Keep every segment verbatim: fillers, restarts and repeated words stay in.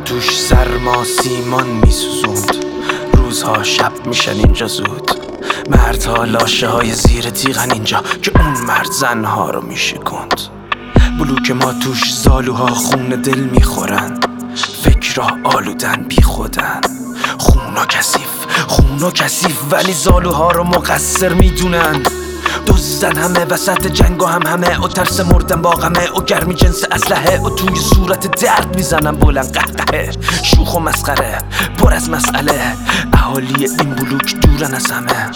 توش سرما سیمان میسوزوند، روزها شب میشن اینجا زود. مردها لاشه های زیر تیغن اینجا که اون مرد زنها رو میشکند. بلوک ما توش زالوها خون دل میخورن، فکرها آلودن بی خودن. خونا کثیف خونا کثیف ولی زالوها رو مقصر میدونن. دزدن همه وسط جنگ و هم همه و ترس مردن با غمه و گرمی جنس اسلحه و توی صورت درد میزنن بلند قهقهه. شوخ و مسخره پر از مسئله، اهالی این بلوک دورن از همه.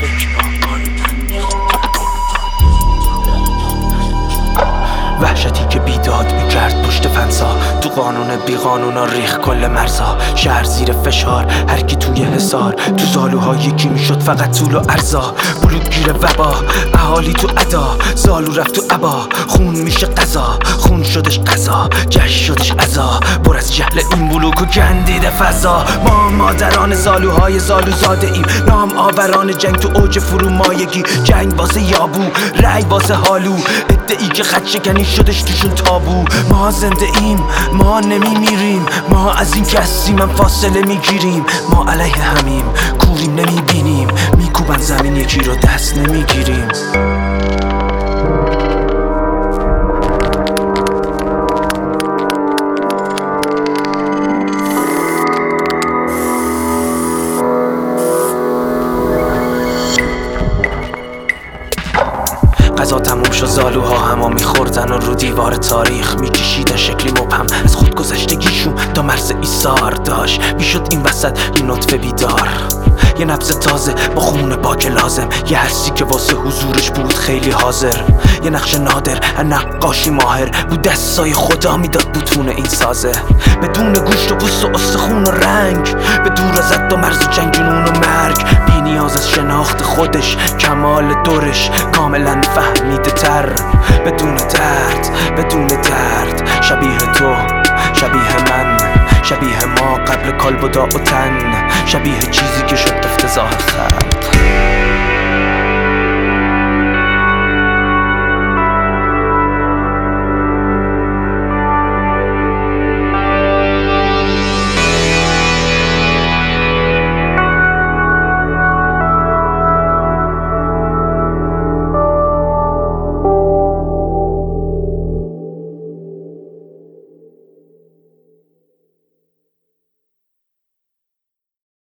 وحشتی که بیداد میکرد پشت فنسا، تو قانون بی قانونا ریخ کل مرزا. شهر زیر فشار هر کی توی حصار، تو زالوها یکی میشد فقط طول و عرضا. بلوک گیر وبا اهالی تو ادا، زالو رفت تو عبا. خون میشه قضا خون شدش قضا، جشن شدش عزا. پر از جهل این بلوک و گندیده فضا. ما مادران زالوهای زالو زاده ایم، نام آوران جنگ تو اوج فرومایگی. جنگ واسه یابو رای واسه حالو، ادعی که خط شکنی شدش توشون تابو. ما زنده ایم ما نمی میریم، ما از این کسی من فاصله میگیریم. ما علیه همیم کوریم نمی بینیم، میکوبن زمین یکی رو دست نمیگیریم. قضا تموم شد، زالوها همه میخوردن و رو دیوار تاریخ میکشیدن شکلی مبهم از خودگذشتگیشون تا مرز ایثار داشت. میشد این وسط یه نطفه بیدار، یه نبض تازه با خون پاک لازم. یه حسی که واسه حضورش بود خیلی حاضر، یه نقش نادر نقاشی ماهر بود. دستای خدا میداد بوتون این سازه، بدون گوشت و پوست و استخون و رنگ. به دور از حد و مرز جنگ جنون و مرگ، بی نیاز از شناخت خودش کمال دورش کاملا فهمیده تر. بدون درد بدون درد، شبیه تو شبیه من، شبیه ما قبل کالبدا و تن. شبیه چیزی که شد افتضاح خلق.